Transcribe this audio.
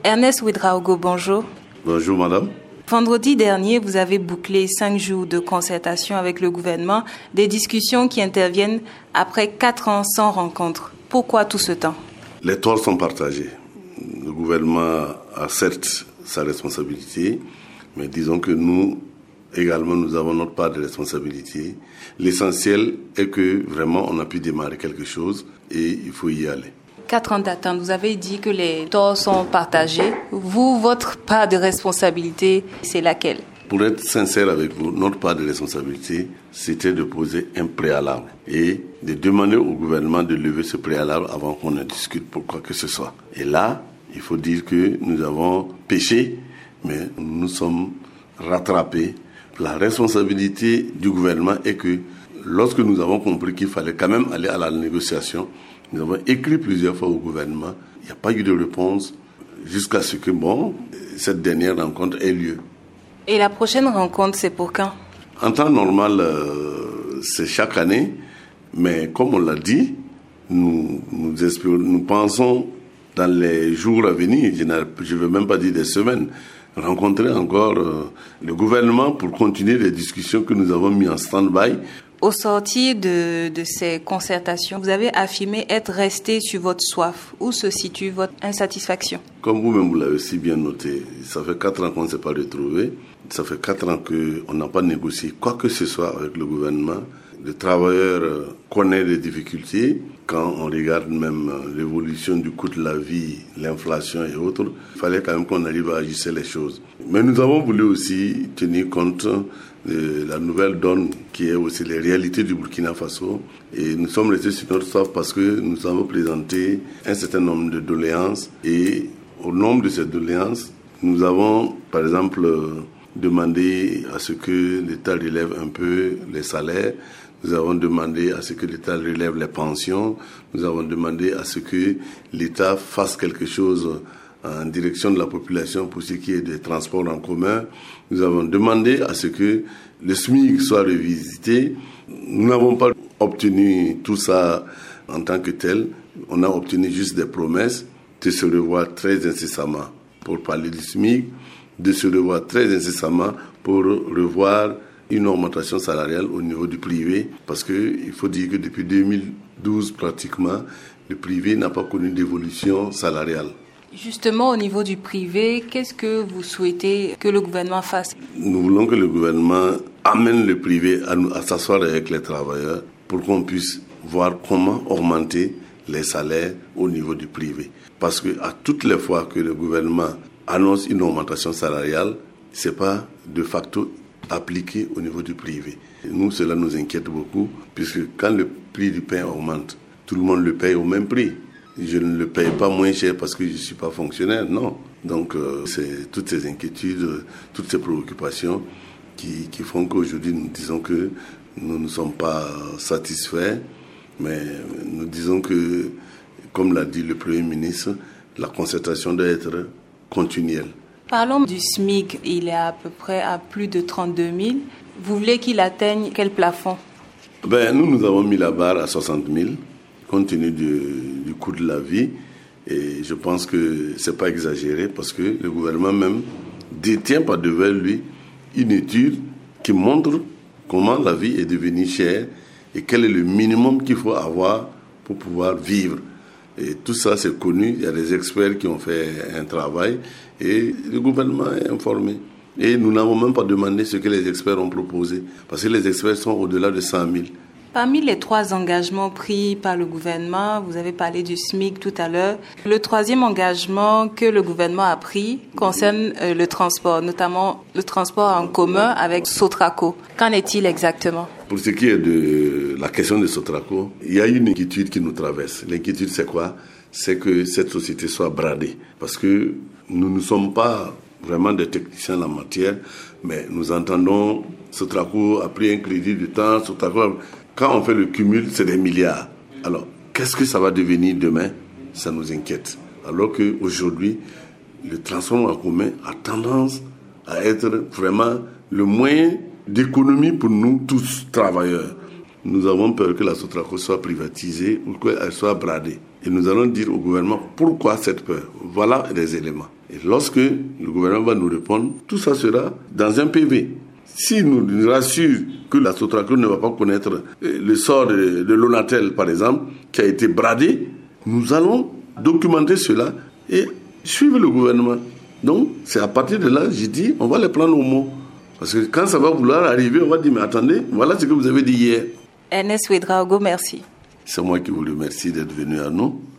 Ernest Ouedraogo, bonjour. Bonjour madame. Vendredi dernier, vous avez bouclé 5 jours de concertation avec le gouvernement, des discussions qui interviennent après 4 ans sans rencontre. Pourquoi tout ce temps? Les torts sont partagés. Le gouvernement a certes sa responsabilité, mais disons que nous, également, nous avons notre part de responsabilité. L'essentiel est que vraiment on a pu démarrer quelque chose et il faut y aller. 4 ans d'attente, vous avez dit que les torts sont partagés. Vous, votre part de responsabilité, c'est laquelle? Pour être sincère avec vous, notre part de responsabilité, c'était de poser un préalable et de demander au gouvernement de lever ce préalable avant qu'on ne discute pour quoi que ce soit. Et là, il faut dire que nous avons péché, mais nous nous sommes rattrapés. La responsabilité du gouvernement est que lorsque nous avons compris qu'il fallait quand même aller à la négociation, nous avons écrit plusieurs fois au gouvernement. Il n'y a pas eu de réponse jusqu'à ce que, cette dernière rencontre ait lieu. Et la prochaine rencontre, c'est pour quand? En temps normal, c'est chaque année. Mais comme on l'a dit, nous pensons dans les jours à venir, je ne veux même pas dire des semaines, rencontrer encore le gouvernement pour continuer les discussions que nous avons mises en stand-by. Au sortir de ces concertations, vous avez affirmé être resté sur votre soif. Où se situe votre insatisfaction? Comme vous-même vous l'avez si bien noté, ça fait 4 ans qu'on ne s'est pas retrouvé. Ça fait 4 ans qu'on n'a pas négocié quoi que ce soit avec le gouvernement. Le travailleur connaît des difficultés. Quand on regarde même l'évolution du coût de la vie, l'inflation et autres, il fallait quand même qu'on arrive à ajuster les choses. Mais nous avons voulu aussi tenir compte de la nouvelle donne qui est aussi les réalités du Burkina Faso. Et nous sommes restés sur notre soif parce que nous avons présenté un certain nombre de doléances. Et au nombre de ces doléances, nous avons par exemple demandé à ce que l'État relève un peu les salaires. Nous avons demandé à ce que l'État relève les pensions. Nous avons demandé à ce que l'État fasse quelque chose en direction de la population pour ce qui est des transports en commun. Nous avons demandé à ce que le SMIC soit revisité. Nous n'avons pas obtenu tout ça en tant que tel. On a obtenu juste des promesses de se revoir très incessamment pour parler du SMIC, de se revoir très incessamment pour revoir une augmentation salariale au niveau du privé, parce qu'il faut dire que depuis 2012 pratiquement, le privé n'a pas connu d'évolution salariale. Justement, au niveau du privé, qu'est-ce que vous souhaitez que le gouvernement fasse? Nous voulons que le gouvernement amène le privé à s'asseoir avec les travailleurs pour qu'on puisse voir comment augmenter les salaires au niveau du privé. Parce que à toutes les fois que le gouvernement annonce une augmentation salariale, ce n'est pas de facto appliqué au niveau du privé. Et nous, cela nous inquiète beaucoup, puisque quand le prix du pain augmente, tout le monde le paye au même prix. Je ne le paye pas moins cher parce que je ne suis pas fonctionnaire, non. Donc, c'est toutes ces inquiétudes, toutes ces préoccupations qui font qu'aujourd'hui, nous disons que nous ne sommes pas satisfaits, mais nous disons que, comme l'a dit le Premier ministre, la concertation doit être continuelle. Parlons du SMIC. Il est à peu près à plus de 32 000. Vous voulez qu'il atteigne quel plafond? Nous avons mis la barre à 60 000, compte tenu du coût de la vie. Et je pense que ce n'est pas exagéré, parce que le gouvernement même détient par devant lui une étude qui montre comment la vie est devenue chère et quel est le minimum qu'il faut avoir pour pouvoir vivre. Et tout ça, c'est connu. Il y a des experts qui ont fait un travail et le gouvernement est informé. Et nous n'avons même pas demandé ce que les experts ont proposé, parce que les experts sont au-delà de 100 000. Parmi les 3 engagements pris par le gouvernement, vous avez parlé du SMIC tout à l'heure. Le 3e engagement que le gouvernement a pris concerne le transport, notamment le transport en commun avec Sotraco. Qu'en est-il exactement? Pour ce qui est de la question de Sotraco, il y a une inquiétude qui nous traverse. L'inquiétude, c'est quoi? C'est que cette société soit bradée. Parce que nous ne sommes pas vraiment des techniciens en la matière, mais nous entendons Sotraco a pris un crédit de temps, Sotraco... Quand on fait le cumul, c'est des milliards. Alors, qu'est-ce que ça va devenir demain? Ça nous inquiète. Alors qu'aujourd'hui, le transport en commun a tendance à être vraiment le moyen d'économie pour nous tous travailleurs. Nous avons peur que la Sotraco soit privatisée ou qu'elle soit bradée. Et nous allons dire au gouvernement pourquoi cette peur. Voilà les éléments. Et lorsque le gouvernement va nous répondre, tout ça sera dans un PV. Si nous rassure que la Sotraco ne va pas connaître le sort de l'Onatel, par exemple, qui a été bradé, nous allons documenter cela et suivre le gouvernement. Donc, c'est à partir de là, j'ai dit, on va les prendre au mot. Parce que quand ça va vouloir arriver, on va dire, mais attendez, voilà ce que vous avez dit hier. Ernest Ouédraogo, merci. C'est moi qui vous remercie d'être venu à nous.